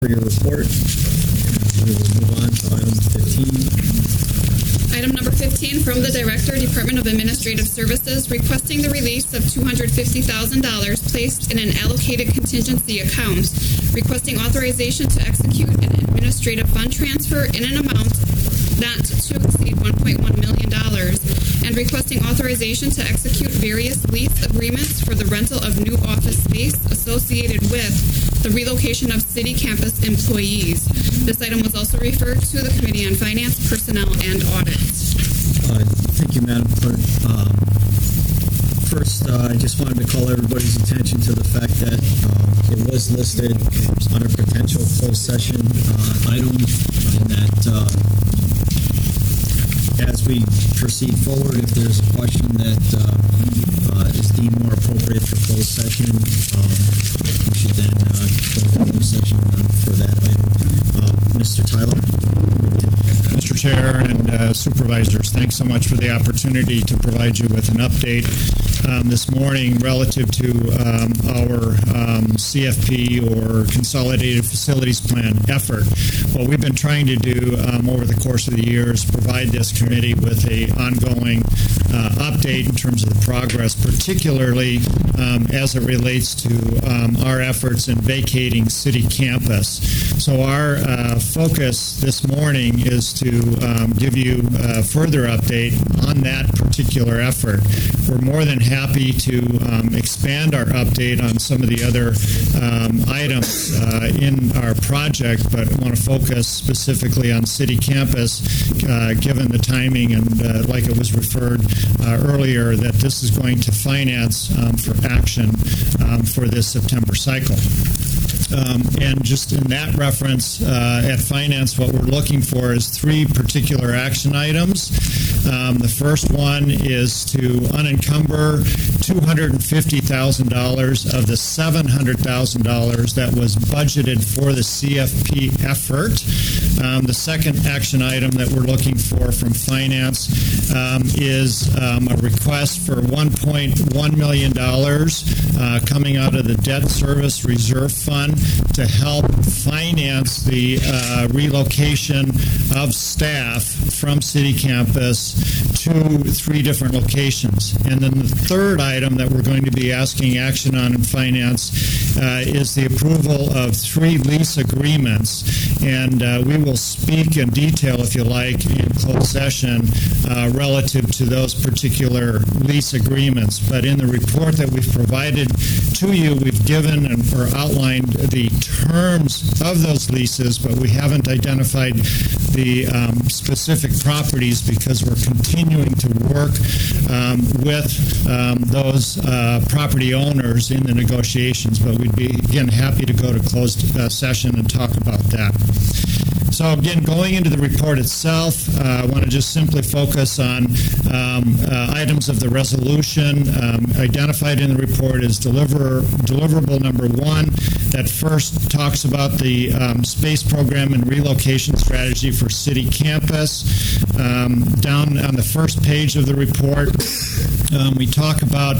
for your report. We will move on to item 15. Item number 15 from the Director, Department of Administrative Services, requesting the release of $250,000 placed in an allocated contingency account, requesting authorization to execute an administrative fund transfer in an amount not to exceed $1.1 million, and requesting authorization to execute various lease agreements for the rental of new office space associated with the relocation of city campus employees. This item was also referred to the Committee on Finance, Personnel, and Audit. Thank you, Madam Clerk. First, I just wanted to call everybody's attention to the fact that it was listed on a potential closed session item, and that as we proceed forward, if there's a question that is deemed more appropriate for closed session, we should then go into closed session for that item. Mr. Tyler? Mr. Chair and Supervisors, thanks so much for the opportunity to provide you with an update this morning relative to our CFP, or Consolidated Facilities Plan effort. What we've been trying to do over the course of the year is provide this committee with an ongoing update in terms of the progress, particularly as it relates to our efforts in vacating city campus. So our focus this morning is to give you a further update on that particular effort. We're more than happy to expand our update on some of the other items in our project, but I want to focus specifically on city campus, given the timing and like it was referred earlier, that this is going to finance for action for this September cycle. And just in that reference, at Finance, what we're looking for is three particular action items. The first one is to unencumber $250,000 of the $700,000 that was budgeted for the CFP effort. The second action item that we're looking for from Finance is a request for $1.1 million coming out of the Debt Service Reserve Fund to help finance the relocation of staff from city campus to three different locations. And then the third item that we're going to be asking action on in Finance is the approval of three lease agreements. And we will speak in detail, if you like, in closed session relative to those particular lease agreements. But in the report that we've provided to you, we've given or outlined the terms of those leases, but we haven't identified the specific properties because we're continuing to work with those property owners in the negotiations. But we'd be, again, happy to go to closed session and talk about that. So again, going into the report itself, I want to just simply focus on items of the resolution identified in the report as deliverable number one, that first talks about the space program and relocation strategy for city campus. Down on the first page of the report, we talk about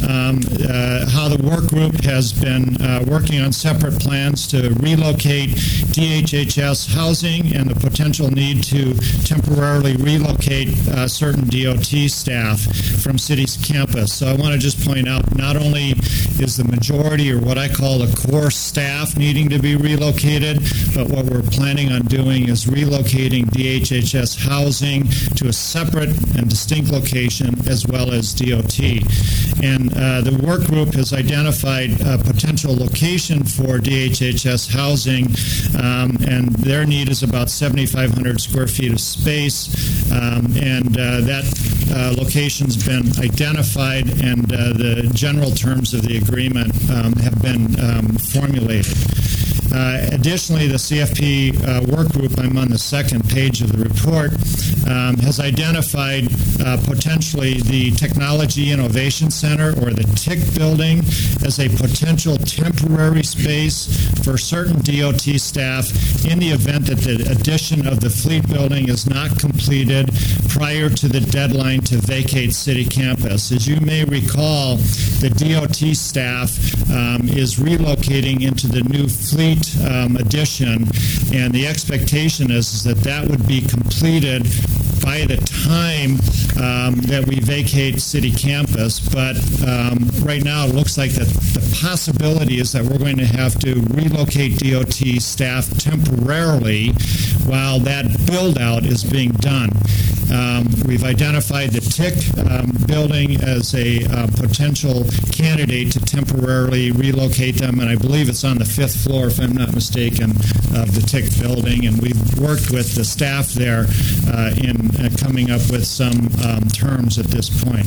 how the work group has been working on separate plans to relocate DHHS housing and the potential need to temporarily relocate certain DOT staff from city's campus. So I want to just point out, not only is the majority, or what I call the core staff, needing to be relocated, but what we're planning on doing is relocating DHHS housing to a separate and distinct location, as well as DOT. And the work group has identified a potential location for DHHS housing, and their need is about 7,500 square feet of space, and that location's been identified, and the general terms of the agreement have been formulated. Additionally, the CFP work group, I'm on the second page of the report, has identified potentially the Technology Innovation Center, or the TIC building, as a potential temporary space for certain DOT staff in the event that the addition of the fleet building is not completed prior to the deadline to vacate city campus. As you may recall, the DOT staff is relocating into the new fleet joint addition, and the expectation is that would be completed by the time that we vacate city campus. But right now it looks like that the possibility is that we're going to have to relocate DOT staff temporarily while that build-out is being done. We've identified the TIC building as a potential candidate to temporarily relocate them, and I believe it's on the 5th floor, if I'm not mistaken, of the TIC building, and we've worked with the staff there in coming up with some terms at this point.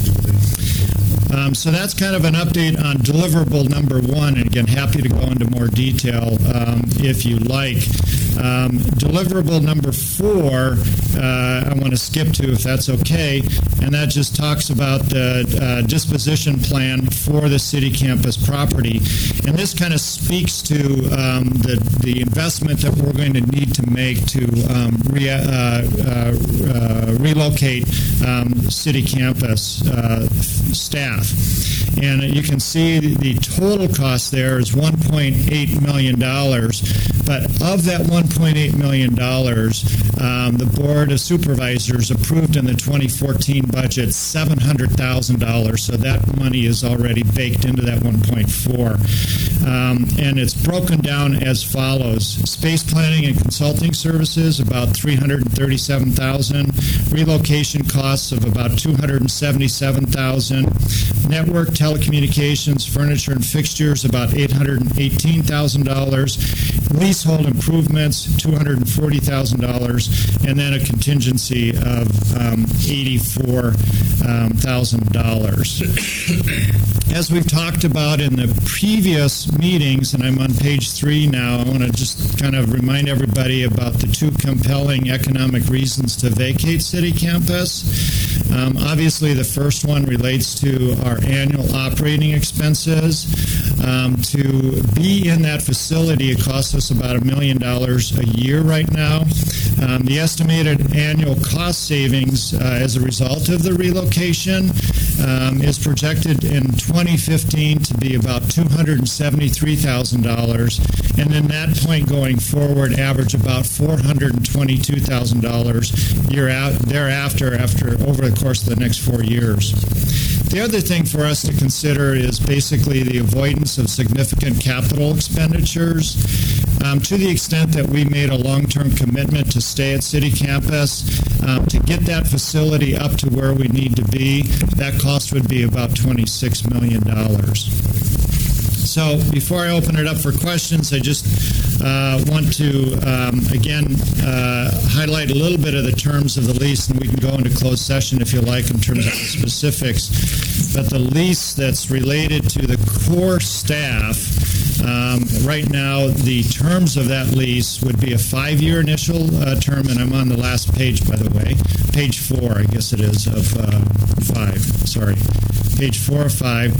So that's kind of an update on deliverable number 1, and again, happy to go into more detail if you like. Deliverable number 4, I want to skip to, if that's okay, and that just talks about the disposition plan for the city campus property. And this kind of speaks to the investment that we're going to need to make to relocate city campus staff. And you can see the total cost there is $1.8 million. But of that $1.8 million, the Board of Supervisors approved in the 2014 budget $700,000. So that money is already baked into that 1.4. And it's broken down as follows. Space planning and consulting services, about $337,000. Relocation costs of about $277,000. Network, telecommunications, furniture, and fixtures, about $818,000. Leasehold improvements, $240,000, and then a contingency of $84,000. As we've talked about in the previous meetings, and I'm on page 3 now, I want to just kind of remind everybody about the 2 compelling economic reasons to vacate city campus. Obviously, the first one relates to our annual operating expenses. To be in that facility, it costs us about $1 million a year right now. The estimated annual cost savings as a result of the relocation is projected in 2015 to be about $273,000, and then that point going forward average about $422,000 year out thereafter over the course of the next 4 years. The other thing for us to consider is basically the avoidance of significant capital expenditures. To the extent that we made a long-term commitment to stay at city campus, to get that facility up to where we need to be, that cost would be about $26 million. So before I open it up for questions, I just want to, again, highlight a little bit of the terms of the lease, and we can go into closed session if you like in terms of the specifics. But the lease that's related to the core staff, right now, the terms of that lease would be a 5-year initial term, and I'm on the last page, by the way, page 4, I guess it is, of 5. Sorry, page 4 of 5.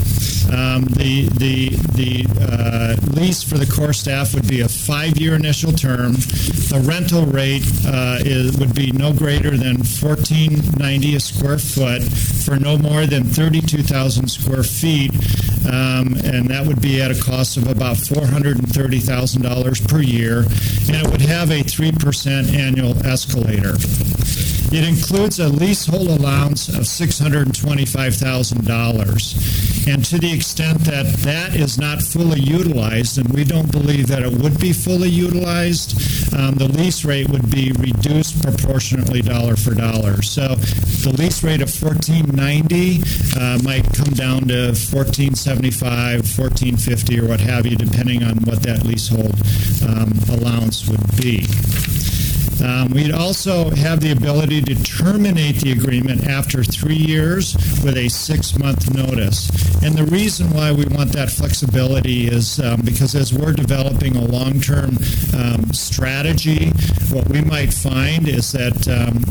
The lease for the core staff would be a 5-year initial term. The rental rate would be no greater than $14.90 a square foot for no more than 32,000 square feet, and that would be at a cost of about $430,000 per year, and it would have a 3% annual escalator. It includes a leasehold allowance of $625,000. And to the extent that that is not fully utilized, and we don't believe that it would be fully utilized, the lease rate would be reduced proportionately dollar for dollar. So the lease rate of $14.90 might come down to $14.75, $14.50, or what have you, depending on what that leasehold allowance would be. We'd also have the ability to terminate the agreement after 3 years with a 6-month notice. And the reason why we want that flexibility is because as we're developing a long-term strategy, what we might find is that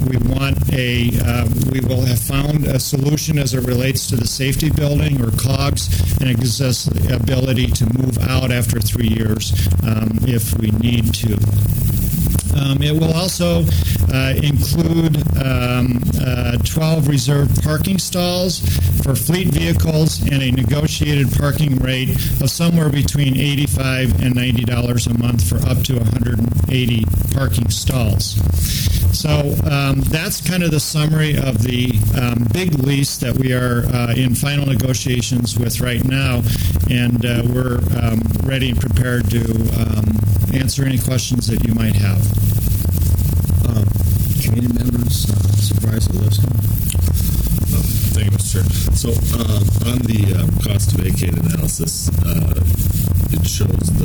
we will have found a solution as it relates to the safety building or COGS, and it gives us the ability to move out after 3 years if we need to. It will also include 12 reserved parking stalls. for fleet vehicles and a negotiated parking rate of somewhere between $85 and $90 a month for up to 180 parking stalls. So that's kind of the summary of the big lease that we are in final negotiations with right now, and we're ready and prepared to answer any questions that you might have. Committee members, Supervisor Lipscomb. Thank you, Mr. Chair. So on the cost to vacate analysis, it shows the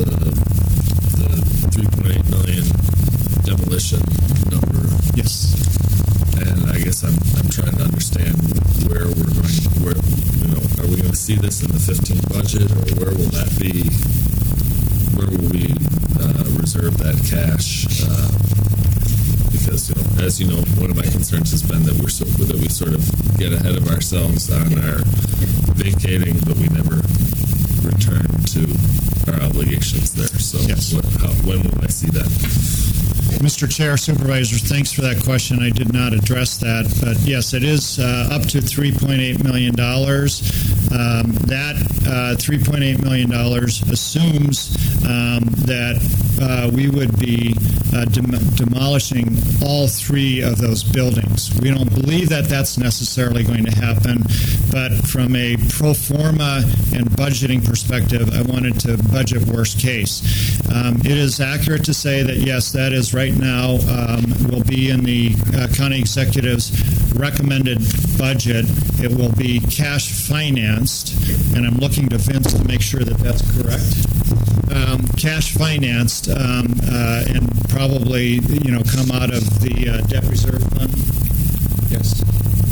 3.8 million demolition number. Yes. And I guess I'm trying to understand where we're going. Are we going to see this in the 15 budget, or where will that be? Where will we reserve that cash? Because, as you know, one of my concerns has been that we sort of get ahead of ourselves on our vacating, but we never return to our obligations there. So, yes. When will I see that? Mr. Chair, Supervisors, thanks for that question. I did not address that, but yes, it is up to $3.8 million. That $3.8 million assumes that we would be demolishing all three of those buildings. We don't believe that that's necessarily going to happen, but from a pro forma and budgeting perspective, I wanted to budget worst case. It is accurate to say that, yes, that is right now will be in the county executive's recommended budget. It will be cash financed, and I'm looking to Vince to make sure that that's correct. Cash financed, and probably come out of the debt reserve fund. Yes.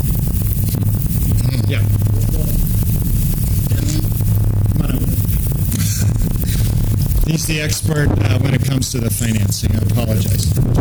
Yeah. Come on over. He's the expert when it comes to the financing. I apologize.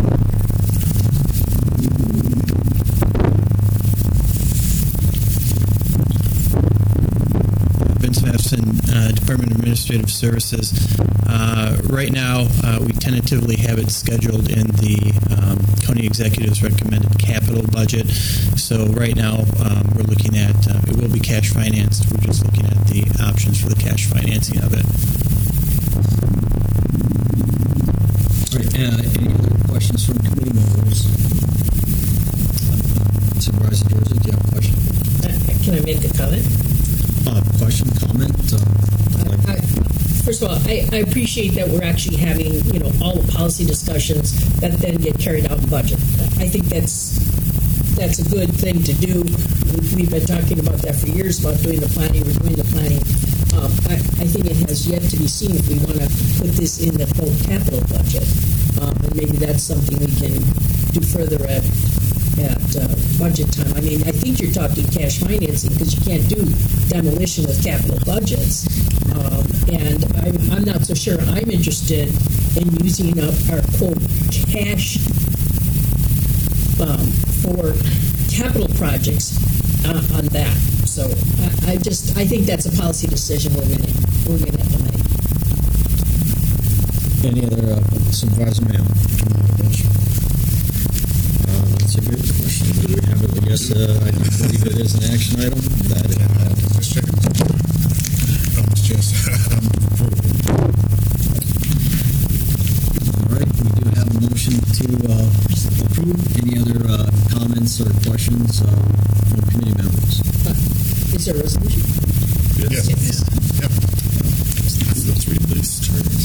Vince Matheson, Department of Administrative Services. Right now, we tentatively have it scheduled in the county executive's recommended capital budget. So right now, we're looking at, it will be cash financed. We're just looking at the options for the cash financing of it. All right, any other questions from committee members? Supervisor Jersey, do you have a question? Can I make a comment? Question, comment? First of all, I appreciate that we're actually having, all the policy discussions that then get carried out in budget. I think that's a good thing to do. We've been talking about that for years, about doing the planning. We're doing the planning. I think it has yet to be seen if we want to put this in the full capital budget. And maybe that's something we can do further at budget time. I mean, I think you're talking cash financing because you can't do demolition with capital budgets. And I'm not so sure I'm interested in using up our, quote, cash for capital projects on that. So I think that's a policy decision we're going to have to make. Any other Supervisor Mayo? That's a good question. Do we have it? I guess I believe it is an action item. That All right, we do have a motion to approve. Any other comments or questions from committee members? Is there a resolution? Yes. Yep. Let's read these terms.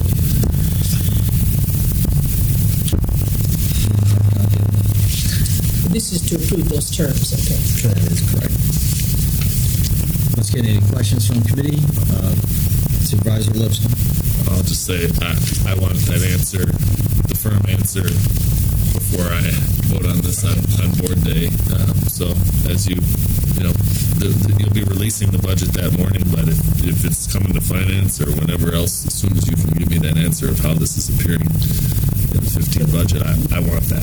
This is to approve those terms, okay? That is correct. Let's get any questions from committee. Supervisor Lipscomb. I'll just say I want that answer, the firm answer, before I vote on this on board day. So as you'll be releasing the budget that morning, but if it's coming to finance or whenever else, as soon as you can give me that answer of how this is appearing in the 15 budget, I want that.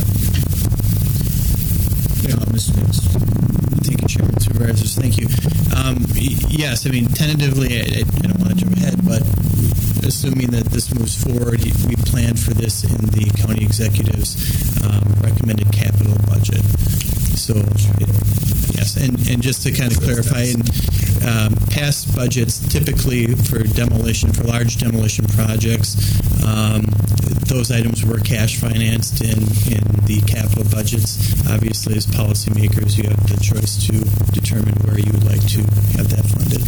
Mr. Davis. Thank you, Chairman, Supervisors. Thank you. Yes, I mean, tentatively, I don't want to jump ahead, but assuming that this moves forward, we plan for this in the county executive's recommended capital budget. So, yes, and just to kind of clarify, in past budgets, typically for large demolition projects, those items were cash financed in the capital budgets. Obviously, as policymakers, you have the choice to determine where you would like to have that funded.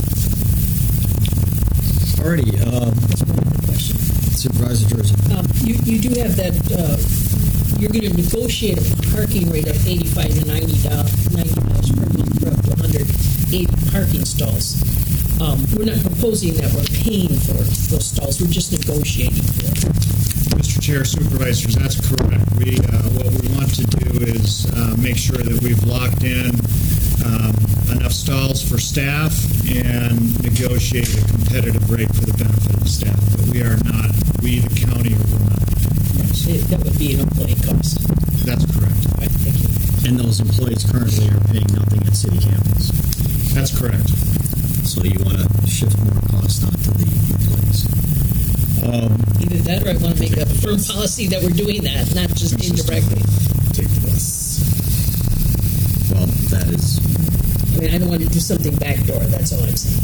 Alrighty, Supervisor Jersey. You do have that, you're going to negotiate a parking rate of $85 to $90 per month for up to 180 parking stalls. We're not proposing that we're paying for those stalls. We're just negotiating for it. Mr. Chair, Supervisors, that's correct. What we want to do is make sure that we've locked in enough stalls for staff and negotiate a competitive rate for the benefit of the staff. But we, the county, will not. That would be an employee cost. That's correct. Right, thank you. And those employees currently are paying nothing at city campus. That's correct. So you want to shift more cost onto the employees. Either that or I want to make a firm policy that we're doing that, not just indirectly. Take the bus. Well, that is... I mean, I don't want to do something backdoor. That's all I'm saying.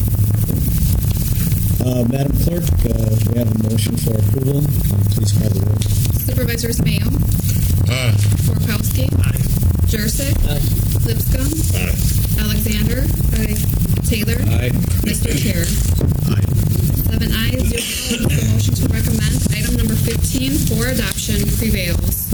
Madam Clerk, we have a motion for approval. Please call the roll. Supervisors Mayo, Borkowski, Jurassic, Lipscomb, Alexander, Taylor, Mr. Chair. Aye. 7 ayes, 0 opposed. The motion to recommend item number 15 for adoption prevails.